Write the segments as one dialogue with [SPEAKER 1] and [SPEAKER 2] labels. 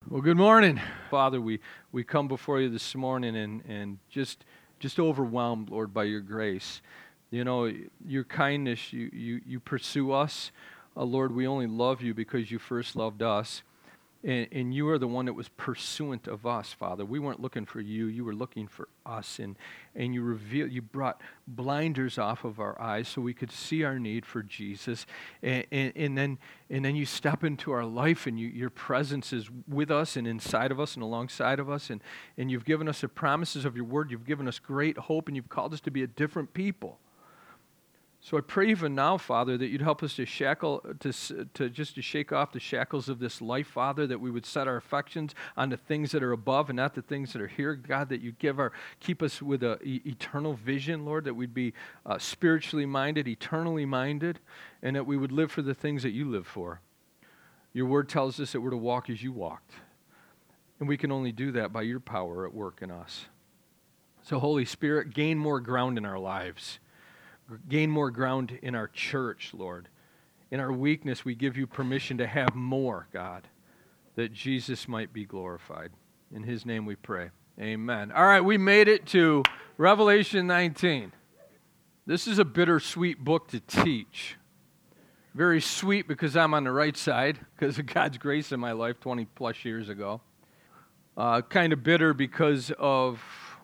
[SPEAKER 1] Well, good morning, Father. We come before you this morning and just overwhelmed, Lord, by your grace. You know, your kindness, you pursue us. Lord, we only love you because you first loved us. And you are the one that was pursuant of us, Father. We weren't looking for you. You were looking for us. And you brought blinders off of our eyes so we could see our need for Jesus. And then you step into our life, and your presence is with us and inside of us and alongside of us. And you've given us the promises of your word. You've given us great hope, and you've called us to be a different people. So I pray even now, Father, that you'd help us to shake off the shackles of this life, Father, that we would set our affections on the things that are above and not the things that are here. God, that you keep us with an eternal vision, Lord, that we'd be spiritually minded, eternally minded, and that we would live for the things that you live for. Your word tells us that we're to walk as you walked, and we can only do that by your power at work in us. So, Holy Spirit, gain more ground in our lives. Gain more ground in our church, Lord. In our weakness, we give you permission to have more, God, that Jesus might be glorified. In his name we pray. Amen. All right, we made it to Revelation 19. This is a bittersweet book to teach. Very sweet because I'm on the right side, because of God's grace in my life 20 plus years ago. Kind of bitter because of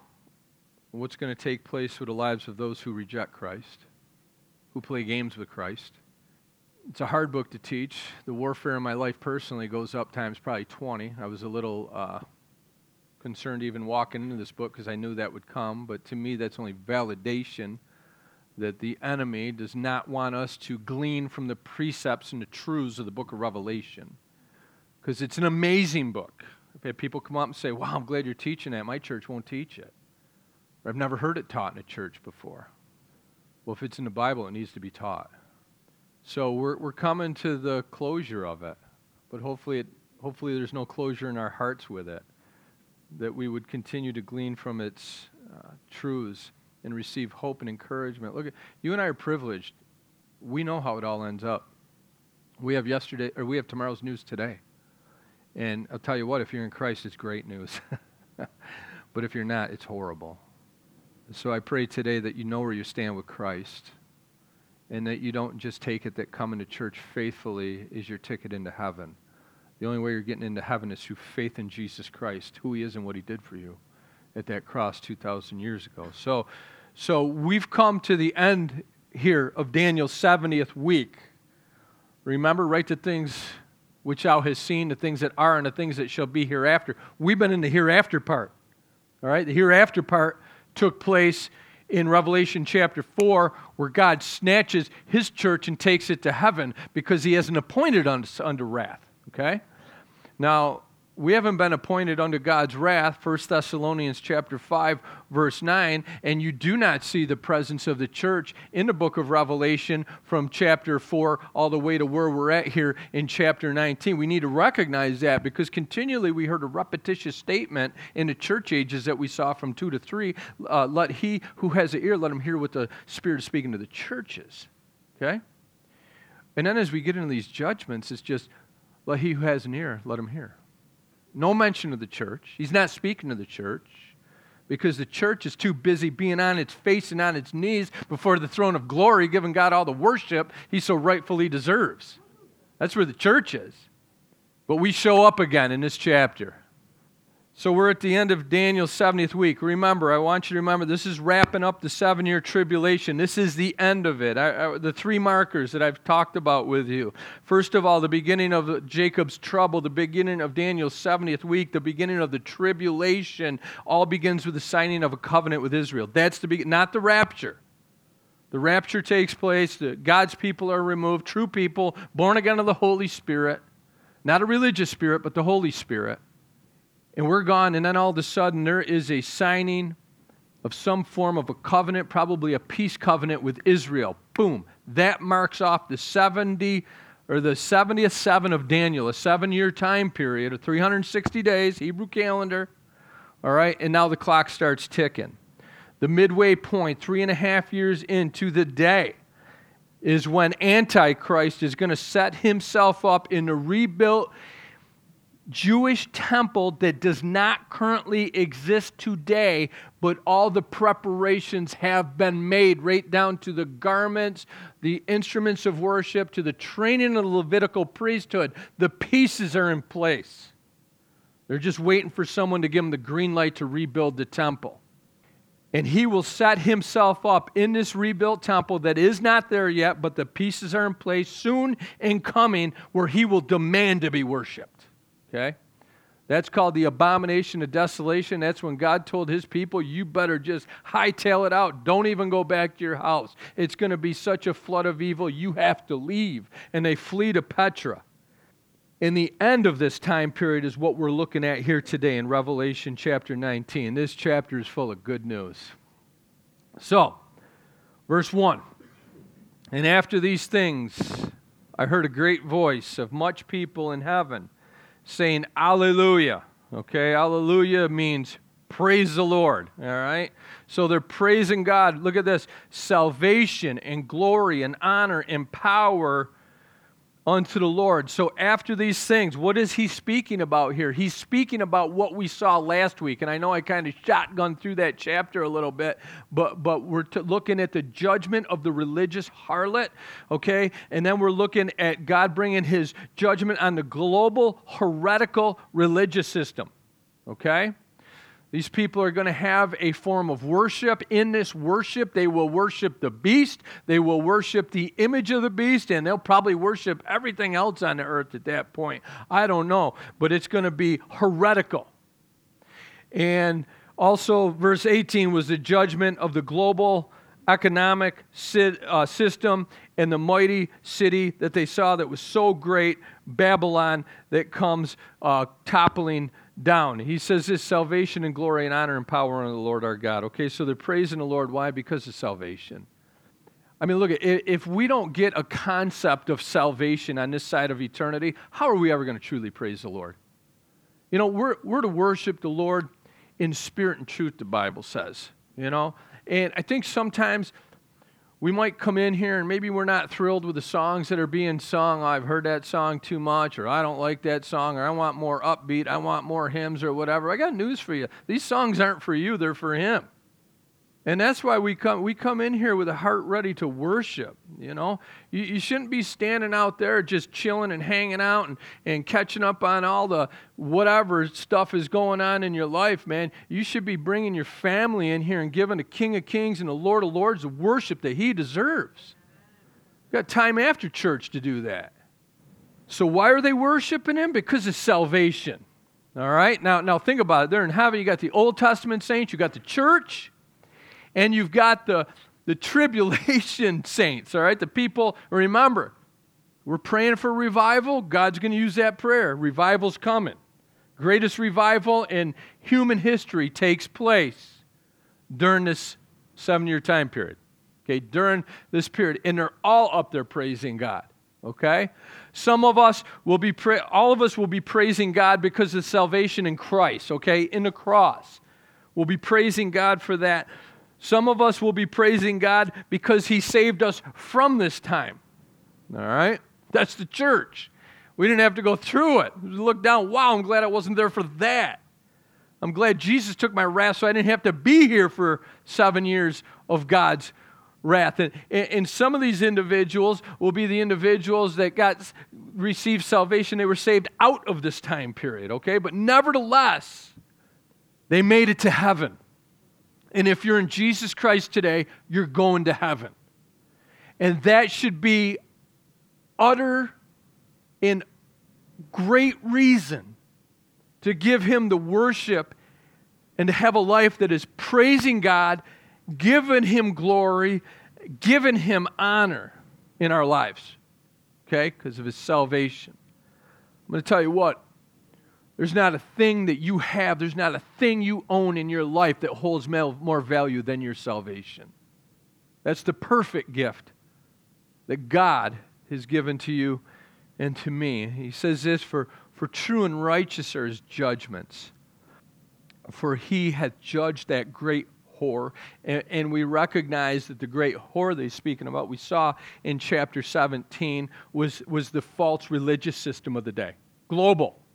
[SPEAKER 1] what's going to take place with the lives of those who reject Christ, who play games with Christ. It's a hard book to teach. The warfare in my life personally goes up times probably 20. I was a little concerned even walking into this book because I knew that would come, but to me that's only validation that the enemy does not want us to glean from the precepts and the truths of the book of Revelation, because it's an amazing book. I've had people come up and say, wow, I'm glad you're teaching that. My church won't teach it. I've never heard it taught in a church before. Well, if it's in the Bible, it needs to be taught. So we're coming to the closure of it, but hopefully there's no closure in our hearts with it, that we would continue to glean from its truths and receive hope and encouragement. Look, you and I are privileged. We know how it all ends up. We have tomorrow's news today. And I'll tell you what, if you're in Christ, it's great news. But if you're not, it's horrible. So I pray today that you know where you stand with Christ, and that you don't just take it that coming to church faithfully is your ticket into heaven. The only way you're getting into heaven is through faith in Jesus Christ, who he is and what he did for you at that cross 2,000 years ago. So we've come to the end here of Daniel's 70th week. Remember, write the things which thou hast seen, the things that are and the things that shall be hereafter. We've been in the hereafter part. All right, the hereafter part took place in Revelation chapter 4, where God snatches his church and takes it to heaven because he hasn't appointed us unto wrath. Okay? Now, we haven't been appointed unto God's wrath, 1 Thessalonians chapter 5, verse 9, and you do not see the presence of the church in the book of Revelation from chapter 4 all the way to where we're at here in chapter 19. We need to recognize that because continually we heard a repetitious statement in the church ages that we saw from 2 to 3, let he who has an ear, let him hear what the Spirit is speaking to the churches. Okay? And then as we get into these judgments, it's just, let he who has an ear, let him hear. No mention of the church. He's not speaking to the church because the church is too busy being on its face and on its knees before the throne of glory, giving God all the worship he so rightfully deserves. That's where the church is. But we show up again in this chapter. So we're at the end of Daniel's 70th week. Remember, I want you to remember, this is wrapping up the 7-year tribulation. This is the end of it. The 3 markers that I've talked about with you. First of all, the beginning of Jacob's trouble, the beginning of Daniel's 70th week, the beginning of the tribulation, all begins with the signing of a covenant with Israel. That's not the rapture. The rapture takes place. God's people are removed, true people, born again of the Holy Spirit. Not a religious spirit, but the Holy Spirit. And we're gone, and then all of a sudden there is a signing of some form of a covenant, probably a peace covenant with Israel. Boom. That marks off the 70th 7 of Daniel, a 7-year time period of 360 days, Hebrew calendar. All right, and now the clock starts ticking. The midway point, 3.5 years into the day, is when Antichrist is going to set himself up in a rebuilt Jewish temple that does not currently exist today, but all the preparations have been made, right down to the garments, the instruments of worship, to the training of the Levitical priesthood. The pieces are in place. They're just waiting for someone to give them the green light to rebuild the temple. And he will set himself up in this rebuilt temple that is not there yet, but the pieces are in place, soon in coming, where he will demand to be worshiped. Okay? That's called the abomination of desolation. That's when God told his people, you better just hightail it out. Don't even go back to your house. It's going to be such a flood of evil, you have to leave. And they flee to Petra. And the end of this time period is what we're looking at here today in Revelation chapter 19. This chapter is full of good news. So, verse 1. And after these things, I heard a great voice of much people in heaven, saying, Alleluia. Okay, Alleluia means praise the Lord. All right? So they're praising God. Look at this. Salvation and glory and honor and power unto the Lord. So after these things, what is he speaking about here? He's speaking about what we saw last week. And I know I kind of shotgunned through that chapter a little bit, but we're looking at the judgment of the religious harlot, okay? And then we're looking at God bringing his judgment on the global heretical religious system, okay? These people are going to have a form of worship. In this worship, they will worship the beast, they will worship the image of the beast, and they'll probably worship everything else on the earth at that point. I don't know, but it's going to be heretical. And also, verse 18 was the judgment of the global economic system and the mighty city that they saw that was so great, Babylon, that comes toppling down. He says this: salvation and glory and honor and power unto the Lord our God. Okay, so they're praising the Lord. Why? Because of salvation. I mean, look, if we don't get a concept of salvation on this side of eternity, how are we ever going to truly praise the Lord? You know, we're to worship the Lord in spirit and truth, the Bible says, you know. And I think sometimes we might come in here and maybe we're not thrilled with the songs that are being sung. I've heard that song too much, or I don't like that song, or I want more upbeat, I want more hymns or whatever. I got news for you. These songs aren't for you, they're for him. And that's why we come in here with a heart ready to worship, you know. You shouldn't be standing out there just chilling and hanging out and catching up on all the whatever stuff is going on in your life, man. You should be bringing your family in here and giving the King of Kings and the Lord of Lords the worship that he deserves. You've got time after church to do that. So why are they worshiping him? Because of salvation. All right? Now think about it. They're in heaven. You got the Old Testament saints. You got the church. And you've got the tribulation saints, all right? The people, remember, we're praying for revival. God's going to use that prayer. Revival's coming. Greatest revival in human history takes place during this 7-year time period, okay? During this period. And they're all up there praising God, okay? All of us will be praising God because of salvation in Christ, okay? In the cross. We'll be praising God for that. Some of us will be praising God because he saved us from this time. All right? That's the church. We didn't have to go through it. We look down, wow, I'm glad I wasn't there for that. I'm glad Jesus took my wrath so I didn't have to be here for 7 years of God's wrath. And some of these individuals will be the individuals that received salvation. They were saved out of this time period, okay? But nevertheless, they made it to heaven. And if you're in Jesus Christ today, you're going to heaven. And that should be utter and great reason to give him the worship and to have a life that is praising God, giving him glory, giving him honor in our lives. Okay? Because of his salvation. I'm going to tell you what. There's not a thing that you have, there's not a thing you own in your life that holds more value than your salvation. That's the perfect gift that God has given to you and to me. He says this, for true and righteous are his judgments. For he hath judged that great whore. And we recognize that the great whore they're speaking about, we saw in chapter 17, was the false religious system of the day. Global.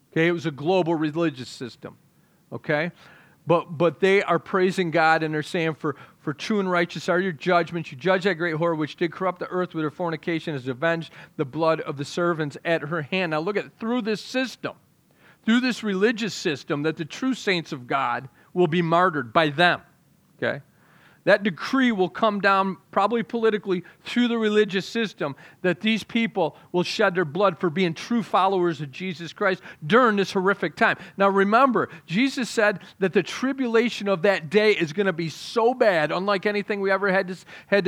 [SPEAKER 1] Okay, it was a global religious system. Okay? But they are praising God, and they're saying, for true and righteous are your judgments. You judge that great whore which did corrupt the earth with her fornication, has avenged the blood of the servants at her hand. Now look at, through this system, through this religious system, that the true saints of God will be martyred by them. Okay? That decree will come down, probably politically, through the religious system, that these people will shed their blood for being true followers of Jesus Christ during this horrific time. Now remember, Jesus said that the tribulation of that day is going to be so bad, unlike anything we ever has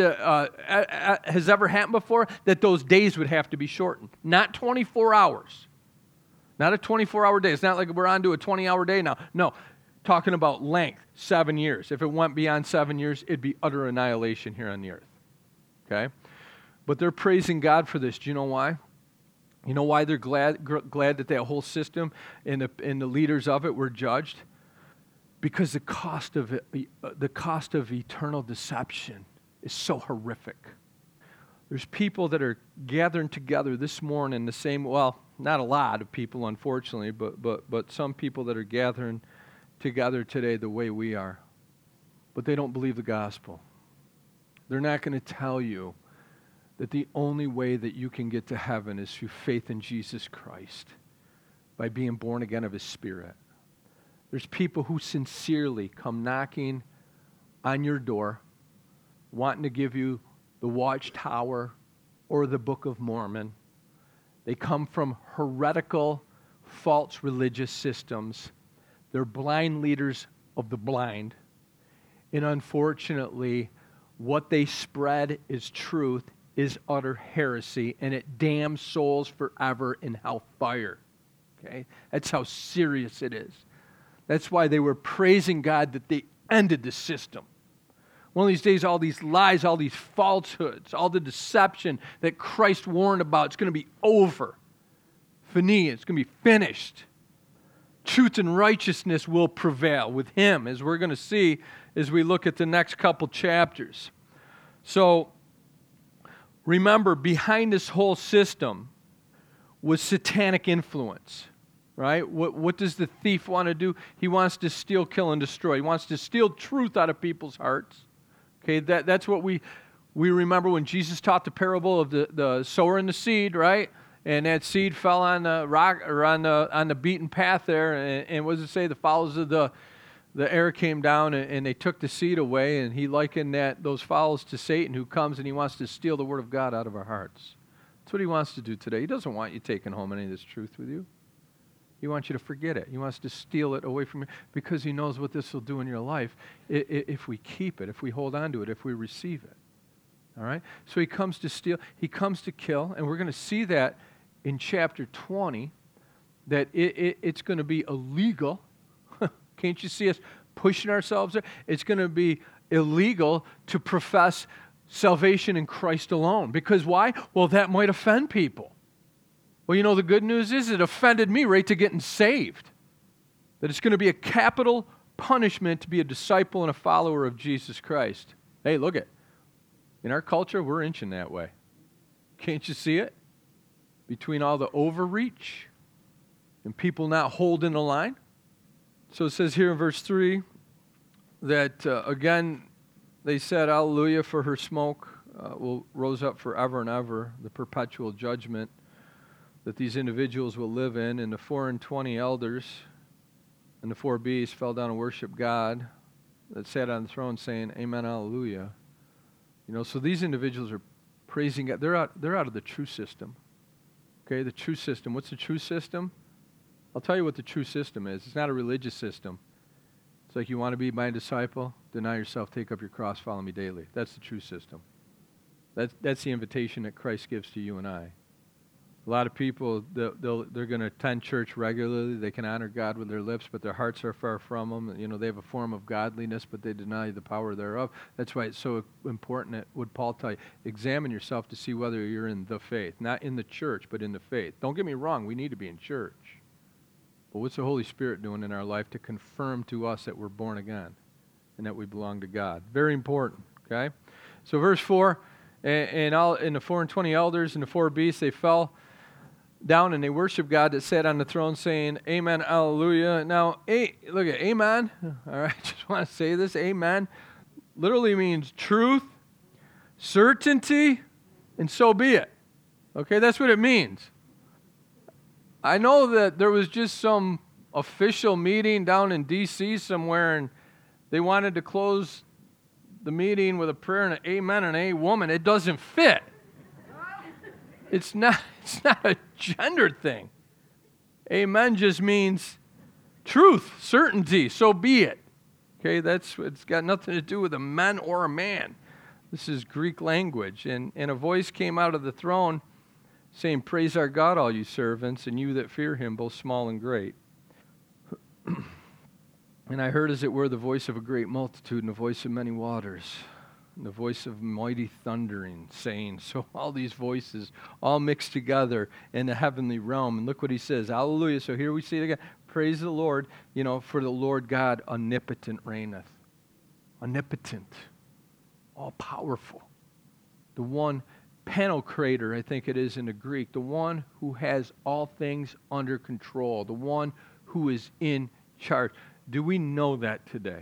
[SPEAKER 1] ever happened before, that those days would have to be shortened. Not 24 hours. Not a 24-hour day. It's not like we're on to a 20-hour day now. No. Talking about length, 7 years. If it went beyond 7 years, it'd be utter annihilation here on the earth. Okay? But they're praising God for this. Do you know why? You know why they're glad that whole system and the leaders of it were judged? Because the cost of eternal deception is so horrific. There's people that are gathering together this morning, the same, well, not a lot of people, unfortunately, but some people that are gathering together today the way we are. But they don't believe the gospel. They're not going to tell you that the only way that you can get to heaven is through faith in Jesus Christ, by being born again of His Spirit. There's people who sincerely come knocking on your door, wanting to give you the Watchtower or the Book of Mormon. They come from heretical, false religious systems. They're blind leaders of the blind. And unfortunately, what they spread is truth, is utter heresy, and it damns souls forever in hellfire. Okay? That's how serious it is. That's why they were praising God that they ended the system. One of these days, all these lies, all these falsehoods, all the deception that Christ warned about, it's going to be over. Fini, it's going to be finished. Truth and righteousness will prevail with Him, as we're going to see as we look at the next couple chapters. So, remember, behind this whole system was satanic influence, right? What does the thief want to do? He wants to steal, kill, and destroy. He wants to steal truth out of people's hearts. Okay, that's what we remember when Jesus taught the parable of the sower and the seed, right? And that seed fell on the rock, or on the beaten path there. And what does it say? The fowls of the air came down and they took the seed away. And He likened those fowls to Satan, who comes and he wants to steal the word of God out of our hearts. That's what he wants to do today. He doesn't want you taking home any of this truth with you. He wants you to forget it. He wants to steal it away from you, because he knows what this will do in your life if we keep it, if we hold on to it, if we receive it. All right? So he comes to steal, he comes to kill, and we're going to see that in chapter 20, that it's going to be illegal. Can't you see us pushing ourselves there? It's going to be illegal to profess salvation in Christ alone. Because why? Well, that might offend people. Well, you know, the good news is it offended me right to getting saved. That it's going to be a capital punishment to be a disciple and a follower of Jesus Christ. Hey, look it. In our culture, we're inching that way. Can't you see it? Between all the overreach and people not holding the line. So it says here in verse 3 that, again, they said, Hallelujah, for her smoke will rose up forever and ever, the perpetual judgment that these individuals will live in. And the 24 elders and the 4 beasts fell down and worshiped God that sat on the throne, saying, Amen, Hallelujah. You know, so these individuals are praising God. They're out of the true system. Okay, the true system. What's the true system? I'll tell you what the true system is. It's not a religious system. It's like, you want to be my disciple? Deny yourself, take up your cross, follow me daily. That's the true system. That's the invitation that Christ gives to you and I. A lot of people, they're going to attend church regularly. They can honor God with their lips, but their hearts are far from them. You know, they have a form of godliness, but they deny the power thereof. That's why it's so important that, what Paul tell you, examine yourself to see whether you're in the faith. Not in the church, but in the faith. Don't get me wrong, we need to be in church. But what's the Holy Spirit doing in our life to confirm to us that we're born again and that we belong to God? Very important, okay? So verse 4, and the 24 elders and the 4 beasts, they fell down and they worship God that sat on the throne saying, Amen, Hallelujah. Now, look at Amen. All right, just want to say this. Amen literally means truth, certainty, and so be it. Okay, that's what it means. I know that there was just some official meeting down in D.C. somewhere, and they wanted to close the meeting with a prayer and an amen and a woman. It doesn't fit. It's not a gender thing. Amen just means truth, certainty, so be it. Okay, it's got nothing to do with a man or a man. This is Greek language. And a voice came out of the throne saying, Praise our God, all you servants, and you that fear him, both small and great. And I heard, as it were, the voice of a great multitude and the voice of many waters, and the voice of mighty thundering, saying, so all these voices all mixed together in the heavenly realm. And look what he says, hallelujah. So here we see it again. Praise the Lord, for the Lord God omnipotent reigneth. Omnipotent, all-powerful. The one Pantocrator, I think it is in the Greek, the one who has all things under control, the one who is in charge. Do we know that today?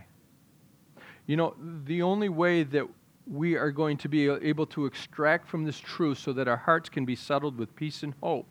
[SPEAKER 1] The only way that we are going to be able to extract from this truth so that our hearts can be settled with peace and hope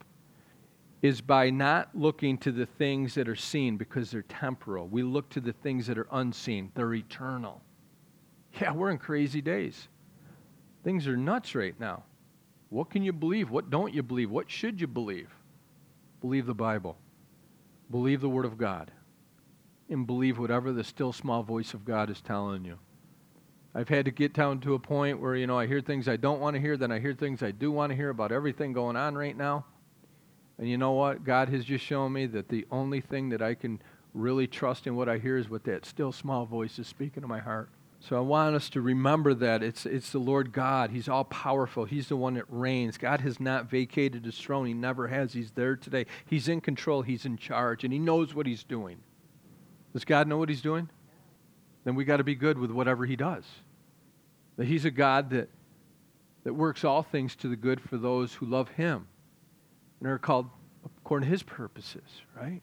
[SPEAKER 1] is by not looking to the things that are seen because they're temporal. We look to the things that are unseen. They're eternal. Yeah, we're in crazy days. Things are nuts right now. What can you believe? What don't you believe? What should you believe? Believe the Bible. Believe the Word of God. And believe whatever the still small voice of God is telling you. I've had to get down to a point where, I hear things I don't want to hear, then I hear things I do want to hear about everything going on right now. And you know what? God has just shown me that the only thing that I can really trust in what I hear is what that still small voice is speaking to my heart. So I want us to remember that it's the Lord God. He's all powerful. He's the one that reigns. God has not vacated his throne. He never has. He's there today. He's in control. He's in charge. And he knows what he's doing. Does God know what he's doing? Then we got to be good with whatever he does. That he's a God that works all things to the good for those who love him and are called according to his purposes, right?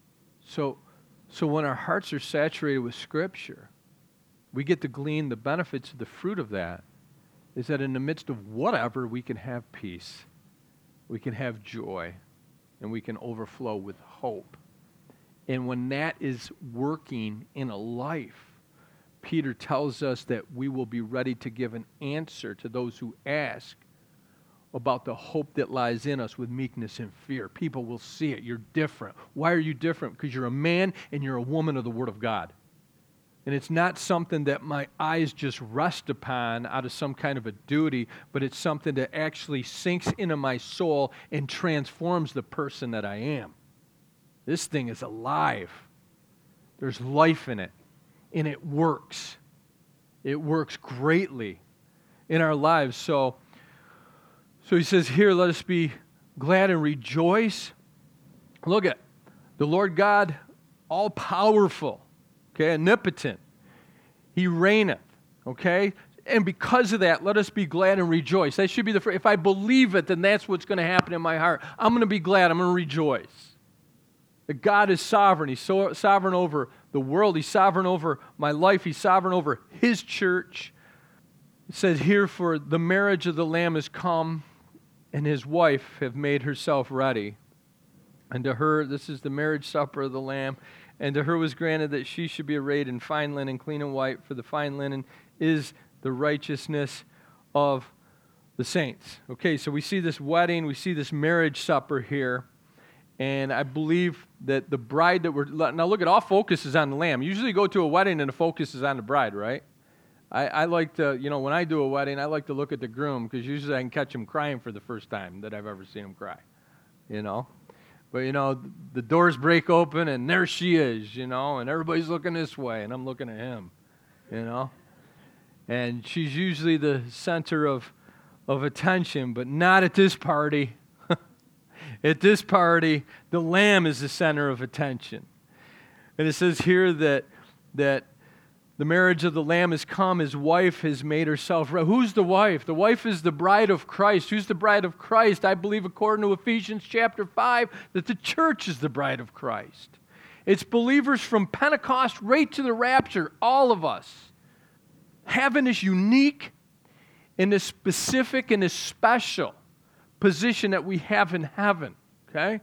[SPEAKER 1] So when our hearts are saturated with Scripture, we get to glean the benefits of the fruit of that, is that in the midst of whatever, we can have peace, we can have joy, and we can overflow with hope. And when that is working in a life, Peter tells us that we will be ready to give an answer to those who ask about the hope that lies in us with meekness and fear. People will see it. You're different. Why are you different? Because you're a man and you're a woman of the Word of God. And it's not something that my eyes just rest upon out of some kind of a duty, but it's something that actually sinks into my soul and transforms the person that I am. This thing is alive. There's life in it, and it works. It works greatly in our lives. So he says here, let us be glad and rejoice. Look at the Lord God, all-powerful, okay, omnipotent. He reigneth, okay? And because of that, let us be glad and rejoice. That should be if I believe it, then that's what's going to happen in my heart. I'm going to be glad. I'm going to rejoice. That God is sovereign. He's so sovereign over the world. He's sovereign over my life. He's sovereign over his church. It says here, for the marriage of the Lamb is come, and his wife have made herself ready. And to her, this is the marriage supper of the Lamb, and to her was granted that she should be arrayed in fine linen, clean and white, for the fine linen is the righteousness of the saints. Okay, so we see this wedding, we see this marriage supper here, and I believe that the bride that now look at, all focus is on the Lamb. You usually go to a wedding and the focus is on the bride, right? I like to, when I do a wedding, I like to look at the groom, because usually I can catch him crying for the first time that I've ever seen him cry, But, the doors break open, and there she is, and everybody's looking this way, and I'm looking at him, And she's usually the center of attention, but not at this party. At this party, the Lamb is the center of attention. And it says here that The marriage of the Lamb has come. His wife has made herself ready. Who's the wife? The wife is the bride of Christ. Who's the bride of Christ? I believe, according to Ephesians chapter 5, that the church is the bride of Christ. It's believers from Pentecost right to the rapture, all of us, having this unique and this specific and this special position that we have in heaven, okay?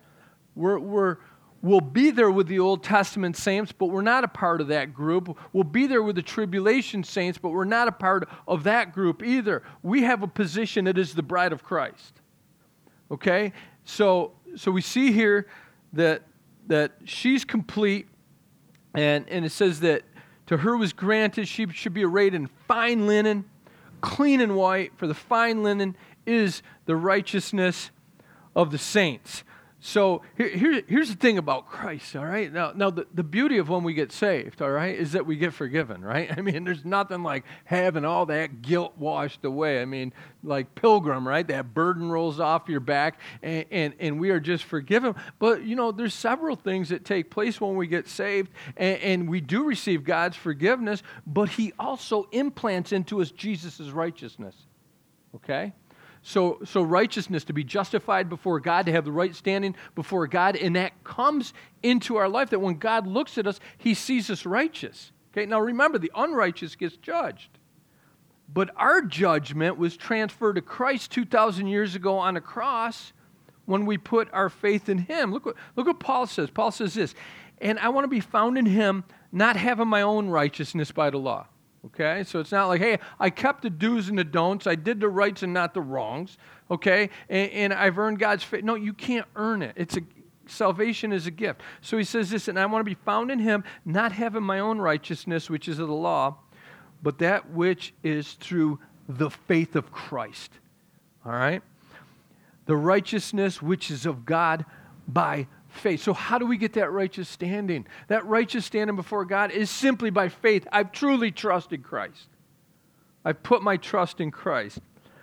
[SPEAKER 1] We'll be there with the Old Testament saints, but we're not a part of that group. We'll be there with the tribulation saints, but we're not a part of that group either. We have a position that is the bride of Christ, okay? So we see here that she's complete, and it says that to her was granted, she should be arrayed in fine linen, clean and white, for the fine linen is the righteousness of the saints. So here's the thing about Christ, all right? Now the beauty of when we get saved, all right, is that we get forgiven, right? I mean, there's nothing like having all that guilt washed away. I mean, like Pilgrim, right? That burden rolls off your back, and we are just forgiven. But, you know, there's several things that take place when we get saved, and we do receive God's forgiveness, but He also implants into us Jesus' righteousness, okay? So righteousness, to be justified before God, to have the right standing before God, and that comes into our life, that when God looks at us, He sees us righteous. Okay, now remember, the unrighteous gets judged. But our judgment was transferred to Christ 2,000 years ago on the cross when we put our faith in Him. Look what Paul says. Paul says this, and I want to be found in Him, not having my own righteousness by the law. Okay, so it's not like, hey, I kept the do's and the don'ts. I did the rights and not the wrongs. Okay, and I've earned God's faith. No, you can't earn it. Salvation is a gift. So he says this, and I want to be found in Him, not having my own righteousness, which is of the law, but that which is through the faith of Christ. All right? The righteousness which is of God by faith. So how do we get that righteous standing? That righteous standing before God is simply by faith. I've truly trusted Christ. I've put my trust in Christ.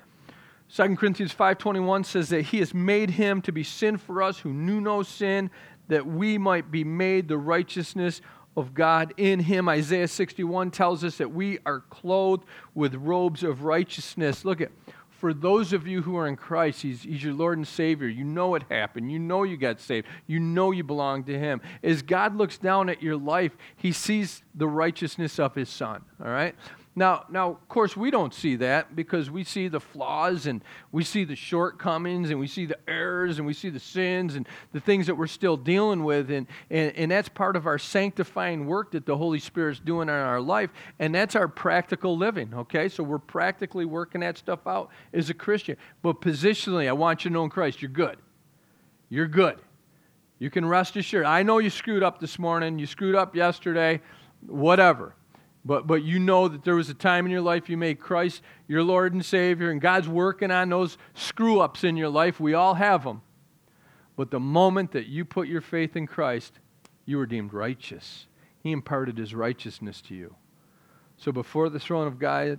[SPEAKER 1] 2 Corinthians 5:21 says that He has made Him to be sin for us who knew no sin, that we might be made the righteousness of God in Him. Isaiah 61 tells us that we are clothed with robes of righteousness. Look at, for those of you who are in Christ, He's your Lord and Savior. You know it happened. You know you got saved. You know you belong to Him. As God looks down at your life, He sees the righteousness of His Son. All right? Now, of course, we don't see that because we see the flaws and we see the shortcomings and we see the errors and we see the sins and the things that we're still dealing with. And that's part of our sanctifying work that the Holy Spirit's doing in our life. And that's our practical living, okay? So we're practically working that stuff out as a Christian. But positionally, I want you to know in Christ, you're good. You're good. You can rest assured. I know you screwed up this morning. You screwed up yesterday. Whatever. But you know that there was a time in your life you made Christ your Lord and Savior, and God's working on those screw-ups in your life. We all have them. But the moment that you put your faith in Christ, you were deemed righteous. He imparted His righteousness to you. So before the throne of God,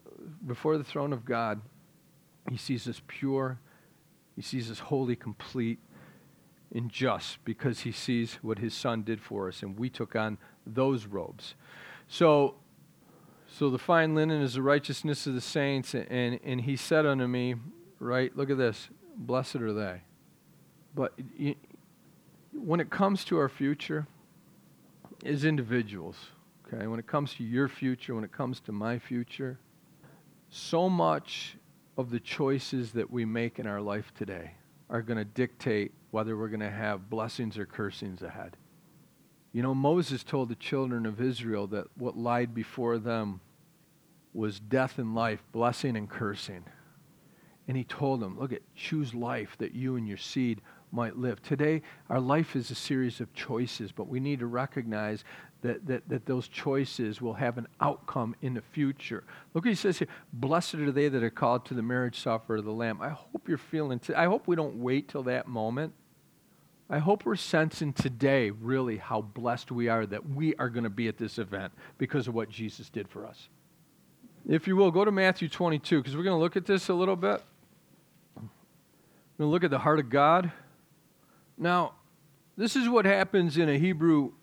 [SPEAKER 1] He sees us pure. He sees us holy, complete, and just, because He sees what His Son did for us, and we took on those robes. So the fine linen is the righteousness of the saints, and He said unto me, right, look at this, blessed are they. But when it comes to our future, as individuals, okay, when it comes to your future, when it comes to my future, so much of the choices that we make in our life today are going to dictate whether we're going to have blessings or cursings ahead. You know, Moses told the children of Israel that what lied before them was death and life, blessing and cursing. And he told them, look, choose life that you and your seed might live. Today, our life is a series of choices, but we need to recognize that those choices will have an outcome in the future. Look what he says here, blessed are they that are called to the marriage supper of the Lamb. I hope you're feeling, I hope we don't wait till that moment. I hope we're sensing today really how blessed we are that we are going to be at this event because of what Jesus did for us. If you will, go to Matthew 22, because we're going to look at this a little bit. We're going to look at the heart of God. Now, this is what happens in a Hebrew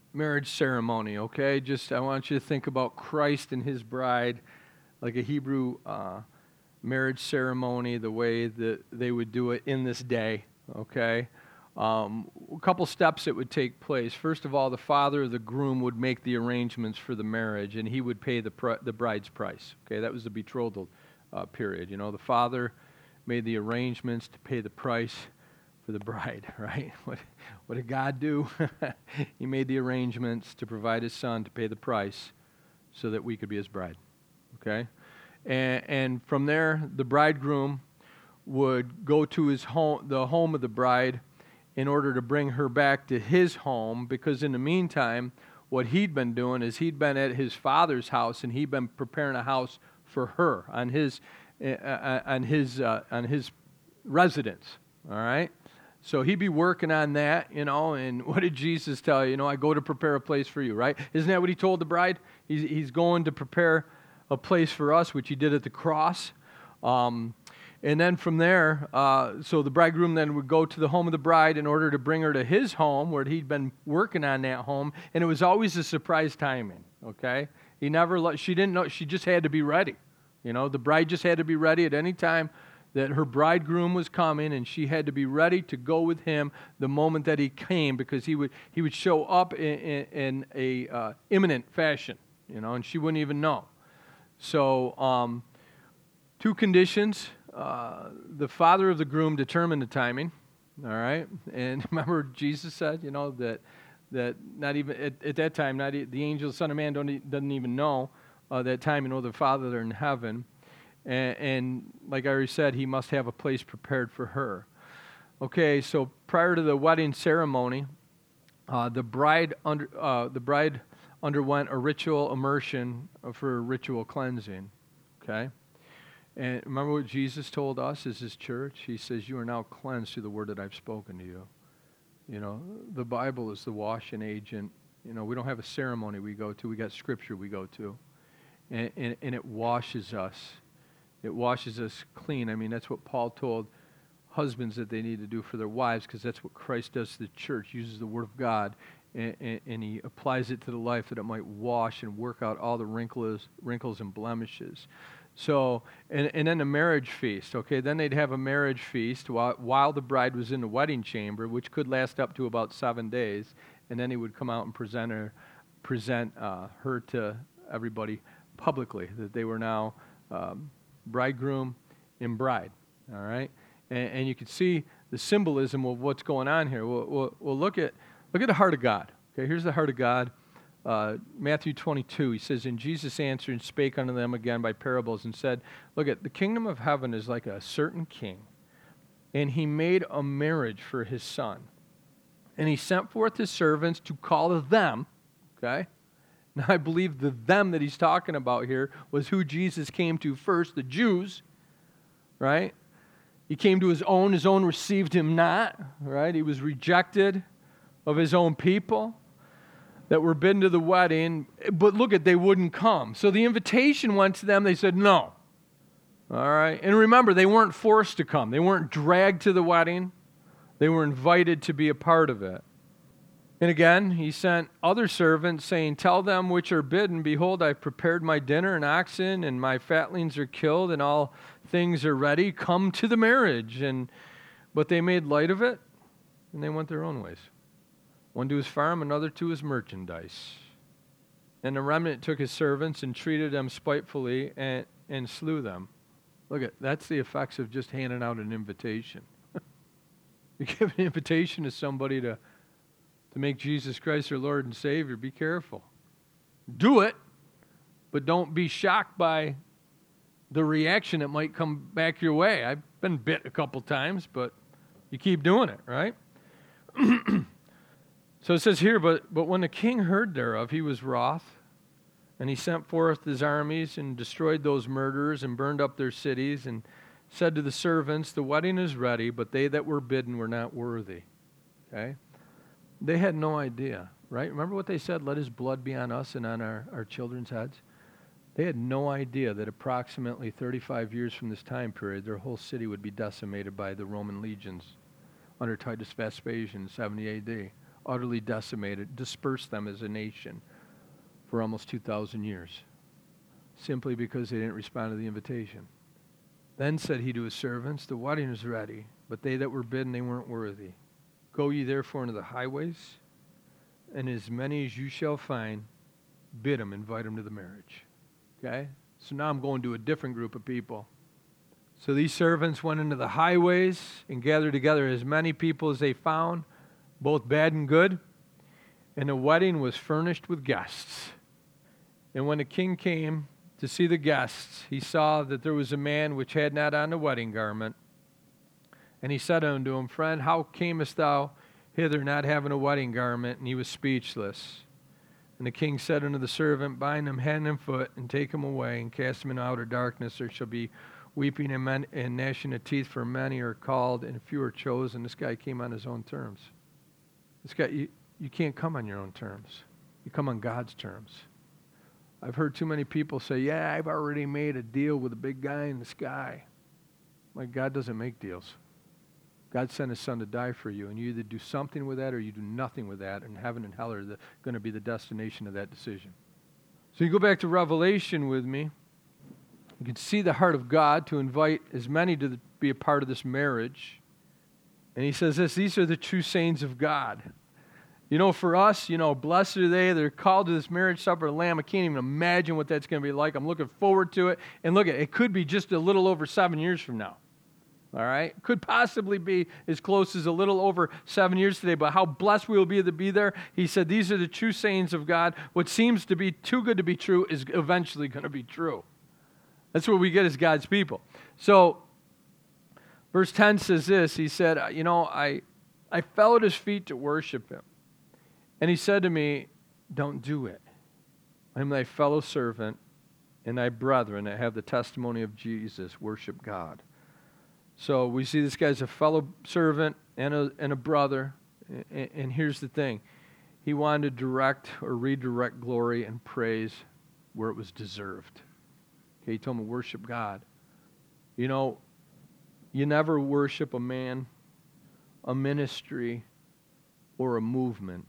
[SPEAKER 1] marriage ceremony, okay? Just I want you to think about Christ and his bride like a Hebrew marriage ceremony, the way that they would do it in this day, okay? A couple steps that would take place. First of all, the father of the groom would make the arrangements for the marriage, and he would pay the bride's price, okay? That was the betrothal period. You know, the father made the arrangements to pay the price for the bride, right? What did God do? He made the arrangements to provide his son to pay the price so that we could be his bride, okay? And from there, the bridegroom would go to his home, the home of the bride, in order to bring her back to his home, because in the meantime, what he'd been doing is he'd been at his father's house, and he'd been preparing a house for her on his residence, all right? So he'd be working on that, you know, and what did Jesus tell you? You know, I go to prepare a place for you, right? Isn't that what he told the bride? He's going to prepare a place for us, which he did at the cross. And then from there, so the bridegroom then would go to the home of the bride in order to bring her to his home, where he'd been working on that home, and it was always a surprise timing, okay? She didn't know, she just had to be ready. You know, the bride just had to be ready at any time that her bridegroom was coming, and she had to be ready to go with him the moment that he came, because he would show up in a imminent fashion, you know, and she wouldn't even know. So, two conditions. The father of the groom determined the timing, all right? And remember Jesus said, you know, that not even at that time, the angel, Son of Man, doesn't even know that time, you know, the Father in heaven. And like I already said, he must have a place prepared for her. Okay, so prior to the wedding ceremony, the bride underwent a ritual immersion for ritual cleansing. Okay, and remember what Jesus told us as his church? He says, "You are now cleansed through the word that I've spoken to you." You know, the Bible is the washing agent. You know, we don't have a ceremony we go to; we got Scripture we go to, and it washes us. It washes us clean. I mean, that's what Paul told husbands that they need to do for their wives, because that's what Christ does to the church. He uses the Word of God, and he applies it to the life that it might wash and work out all the wrinkles and blemishes. So, and then the marriage feast, okay? Then they'd have a marriage feast while the bride was in the wedding chamber, which could last up to about 7 days, and then he would come out and present her to everybody publicly, that they were now bridegroom and bride, all right? And you can see the symbolism of what's going on here. We'll look at the heart of God. Okay, here's the heart of God. Matthew 22, he says, "And Jesus answered and spake unto them again by parables, and said, Look at the kingdom of heaven is like a certain king, and he made a marriage for his son. And he sent forth his servants to call them," okay? Now, I believe the them that he's talking about here was who Jesus came to first, the Jews, right? He came to his own received him not, right? He was rejected of his own people that were bidden to the wedding, but look at, they wouldn't come. So the invitation went to them, they said no, all right? And remember, they weren't forced to come. They weren't dragged to the wedding. They were invited to be a part of it. And again, he sent other servants, saying, Tell them which are bidden, Behold, I've prepared my dinner and oxen, and my fatlings are killed, and all things are ready. Come to the marriage. But they made light of it, and they went their own ways. One to his farm, another to his merchandise. And the remnant took his servants and treated them spitefully and slew them. Look at, that's the effects of just handing out an invitation. You give an invitation to somebody to make Jesus Christ their Lord and Savior, be careful. Do it, but don't be shocked by the reaction that might come back your way. I've been bit a couple times, but you keep doing it, right? So it says here, but when the king heard thereof, he was wroth, and he sent forth his armies and destroyed those murderers and burned up their cities, and said to the servants, The wedding is ready, but they that were bidden were not worthy. Okay? They had no idea, right? Remember what they said? Let his blood be on us and on our children's heads. They had no idea that approximately 35 years from this time period, their whole city would be decimated by the Roman legions under Titus Vespasian in 70 AD. utterly decimated, dispersed them as a nation for almost 2,000 years, simply because they didn't respond to the invitation. Then said he to his servants, the wedding is ready, but they that were bidden, they weren't worthy. Go ye therefore into the highways, and as many as you shall find, bid them, invite them to the marriage. Okay? So now I'm going to a different group of people. So these servants went into the highways and gathered together as many people as they found, both bad and good, and the wedding was furnished with guests. And when the king came to see the guests, he saw that there was a man which had not on the wedding garment. And he said unto him, Friend, how camest thou hither not having a wedding garment? And he was speechless. And the king said unto the servant, Bind him hand and foot, and take him away, and cast him into outer darkness. There shall be weeping and gnashing of teeth, for many are called, and few are chosen. This guy came on his own terms. This guy, you can't come on your own terms. You come on God's terms. I've heard too many people say, yeah, I've already made a deal with a big guy in the sky. Like, God doesn't make deals. God sent his son to die for you, and you either do something with that or you do nothing with that, and heaven and hell are going to be the destination of that decision. So you go back to Revelation with me. You can see the heart of God to invite as many to be a part of this marriage. And he says this, these are the true saints of God. You know, for us, blessed are they that are called to this marriage supper of the Lamb. I can't even imagine what that's going to be like. I'm looking forward to it. And look, it could be just a little over 7 years from now. All right? Could possibly be as close as a little over 7 years today, but how blessed we will be to be there. He said, these are the true sayings of God. What seems to be too good to be true is eventually going to be true. That's what we get as God's people. So, verse 10 says this. He said, I fell at his feet to worship him. And he said to me, don't do it. I am thy fellow servant and thy brethren that have the testimony of Jesus. Worship God. So we see this guy's a fellow servant and a brother. And here's the thing. He wanted to direct or redirect glory and praise where it was deserved. Okay, he told him to worship God. You never worship a man, a ministry, or a movement.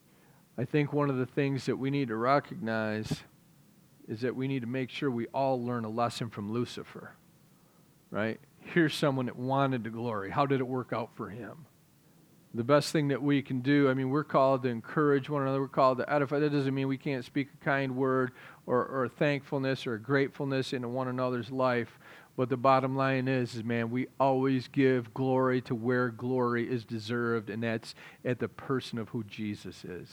[SPEAKER 1] I think one of the things that we need to recognize is that we need to make sure we all learn a lesson from Lucifer, right? Here's someone that wanted the glory. How did it work out for him? The best thing that we can do, we're called to encourage one another. We're called to edify. That doesn't mean we can't speak a kind word or thankfulness or gratefulness into one another's life. But the bottom line is, we always give glory to where glory is deserved, and that's at the person of who Jesus is.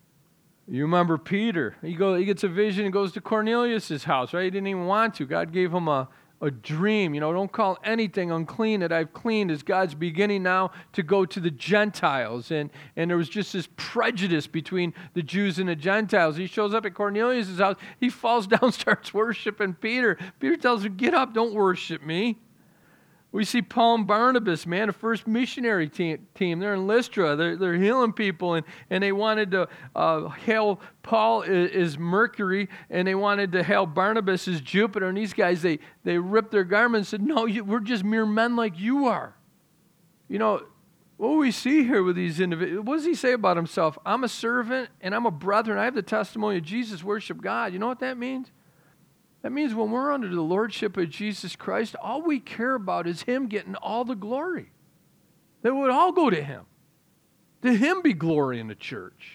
[SPEAKER 1] You remember Peter. He gets a vision and goes to Cornelius' house, right? He didn't even want to. God gave him a dream. Don't call anything unclean that I've cleaned, as God's beginning now to go to the Gentiles. And there was just this prejudice between the Jews and the Gentiles. He shows up at Cornelius' house. He falls down, starts worshiping Peter. Peter tells him, get up, don't worship me. We see Paul and Barnabas, the first missionary team. They're in Lystra. They're healing people, and they wanted to hail Paul as Mercury, and they wanted to hail Barnabas as Jupiter. And these guys, they ripped their garments and said, no, we're just mere men like you are. What we see here with these individuals, what does he say about himself? I'm a servant, and I'm a brother, and I have the testimony of Jesus, worship God. You know what that means? That means when we're under the lordship of Jesus Christ, all we care about is him getting all the glory. That would all go to him. To him be glory in the church.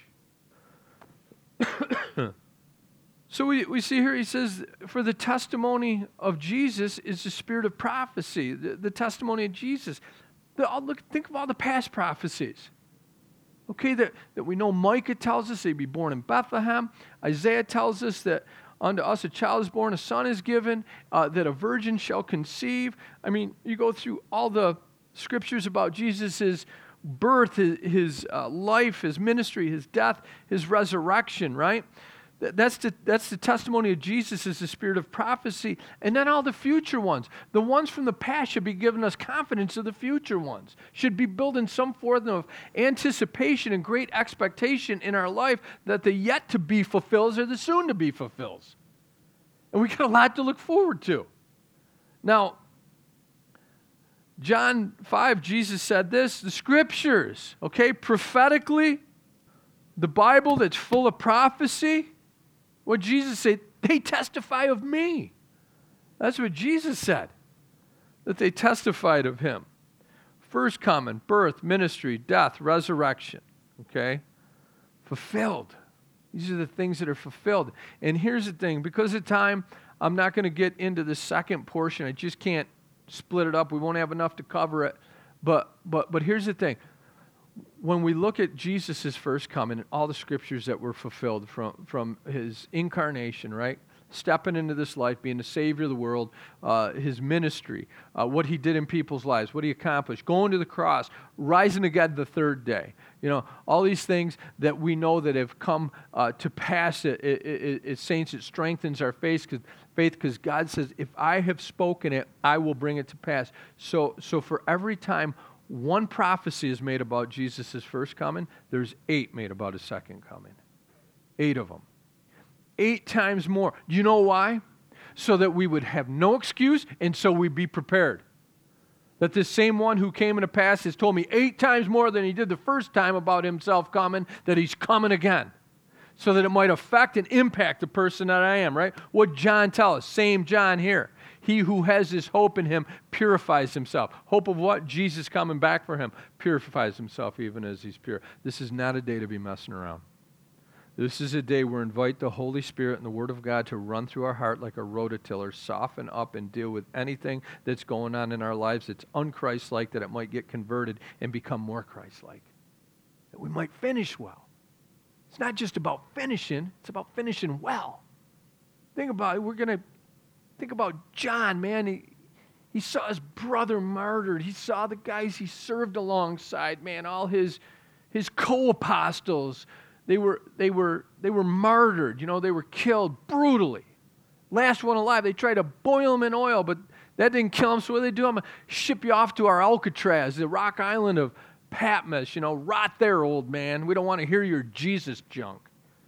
[SPEAKER 1] So we see here, he says, for the testimony of Jesus is the spirit of prophecy, the testimony of Jesus. Think of all the past prophecies. Okay, that we know Micah tells us he'd be born in Bethlehem. Isaiah tells us that unto us a child is born, a son is given, that a virgin shall conceive. You go through all the scriptures about Jesus' birth, his life, his ministry, his death, his resurrection, right? That's the testimony of Jesus, is the spirit of prophecy. And then all the future ones. The ones from the past should be giving us confidence of the future ones. Should be building some form of anticipation and great expectation in our life that the yet to be fulfills are the soon to be fulfills. And we got a lot to look forward to. Now, John 5, Jesus said this, the scriptures, prophetically, The Bible that's full of prophecy, what Jesus said, they testify of me. That's what Jesus said, that they testified of him. First coming, birth, ministry, death, resurrection. Okay? Fulfilled. These are the things that are fulfilled. And here's the thing, because of time, I'm not going to get into the second portion. I just can't split it up. We won't have enough to cover it. But here's the thing. When we look at Jesus' first coming and all the scriptures that were fulfilled from his incarnation, right? Stepping into this life, being the Savior of the world, his ministry, what he did in people's lives, what he accomplished, going to the cross, rising again the third day. You know, all these things that we know that have come to pass. Saints, it strengthens our faith because God says, if I have spoken it, I will bring it to pass. So for every time one prophecy is made about Jesus' first coming, there's 8 made about his second coming. 8 of them. 8 times more. Do you know why? So that we would have no excuse and so we'd be prepared. That this same one who came in the past has told me 8 times more than he did the first time about himself coming, that he's coming again. So that it might affect and impact the person that I am, right? What John tells us, same John here. He who has this hope in him purifies himself. Hope of what? Jesus coming back for him. Purifies himself even as he's pure. This is not a day to be messing around. This is a day where we invite the Holy Spirit and the Word of God to run through our heart like a rototiller, soften up and deal with anything that's going on in our lives that's un-Christ-like, that it might get converted and become more Christ-like. That we might finish well. It's not just about finishing, it's about finishing well. Think about it. We're going to think about John, man. He saw his brother martyred. He saw the guys he served alongside, man, all his co-apostles. They were martyred. You know, they were killed brutally. Last one alive, they tried to boil him in oil, but that didn't kill him. So what did they do? I'm going to ship you off to our Alcatraz, the rock island of Patmos. You know, rot there, old man. We don't want to hear your Jesus junk.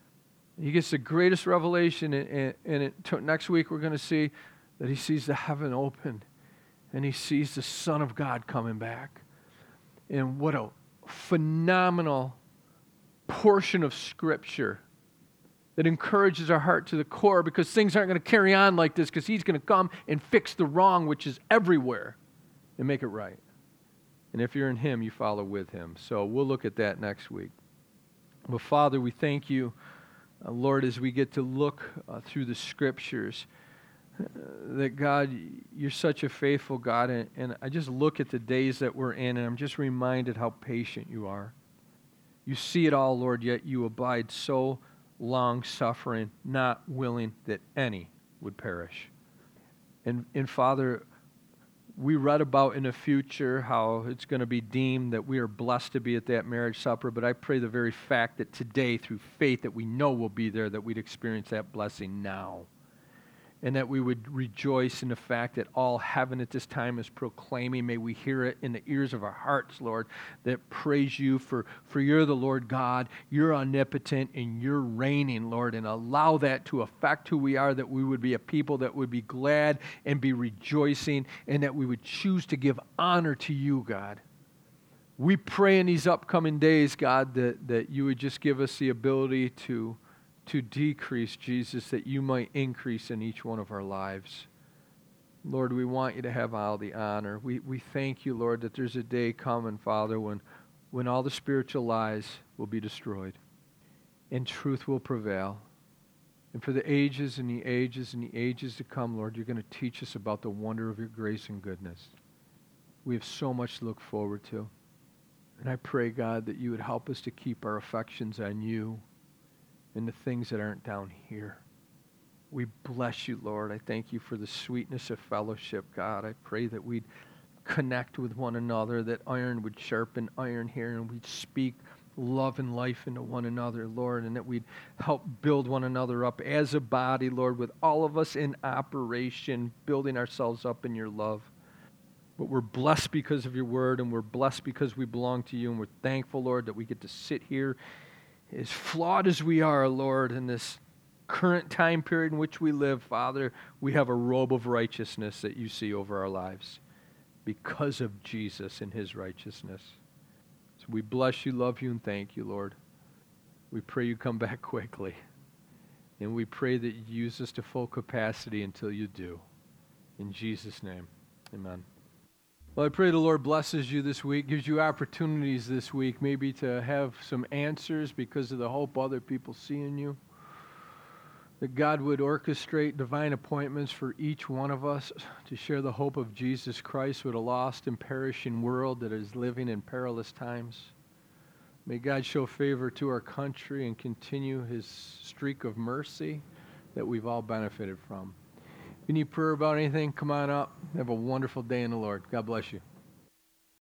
[SPEAKER 1] He gets the greatest revelation, and next week we're going to see that he sees the heaven open, and he sees the Son of God coming back. And what a phenomenal portion of Scripture that encourages our heart to the core, because things aren't going to carry on like this, because he's going to come and fix the wrong, which is everywhere, and make it right. And if you're in him, you follow with him. So we'll look at that next week. But Father, we thank you, Lord, as we get to look through the Scriptures, that God, you're such a faithful God, and I just look at the days that we're in, and I'm just reminded how patient you are. You see it all, Lord, yet you abide so long-suffering, not willing that any would perish. And Father, we read about in the future how it's going to be deemed that we are blessed to be at that marriage supper, but I pray the very fact that today, through faith that we know we'll be there, that we'd experience that blessing now. And that we would rejoice in the fact that all heaven at this time is proclaiming. May we hear it in the ears of our hearts, Lord, that praise you for you're the Lord God, you're omnipotent, and you're reigning, Lord, and allow that to affect who we are, that we would be a people that would be glad and be rejoicing, and that we would choose to give honor to you, God. We pray in these upcoming days, God, that you would just give us the ability to decrease, Jesus, that you might increase in each one of our lives. Lord, we want you to have all the honor. We thank you, Lord, that there's a day coming, Father, when all the spiritual lies will be destroyed and truth will prevail. And for the ages and the ages and the ages to come, Lord, you're going to teach us about the wonder of your grace and goodness. We have so much to look forward to. And I pray, God, that you would help us to keep our affections on you and the things that aren't down here. We bless you, Lord. I thank you for the sweetness of fellowship, God. I pray that we'd connect with one another, that iron would sharpen iron here, and we'd speak love and life into one another, Lord, and that we'd help build one another up as a body, Lord, with all of us in operation, building ourselves up in your love. But we're blessed because of your word, and we're blessed because we belong to you, and we're thankful, Lord, that we get to sit here as flawed as we are, Lord, in this current time period in which we live. Father, we have a robe of righteousness that you see over our lives because of Jesus and his righteousness. So we bless you, love you, and thank you, Lord. We pray you come back quickly. And we pray that you use us to full capacity until you do. In Jesus' name, amen. Well, I pray the Lord blesses you this week, gives you opportunities this week, maybe to have some answers because of the hope other people see in you. That God would orchestrate divine appointments for each one of us to share the hope of Jesus Christ with a lost and perishing world that is living in perilous times. May God show favor to our country and continue his streak of mercy that we've all benefited from. If you need prayer about anything, come on up. Have a wonderful day in the Lord. God bless you.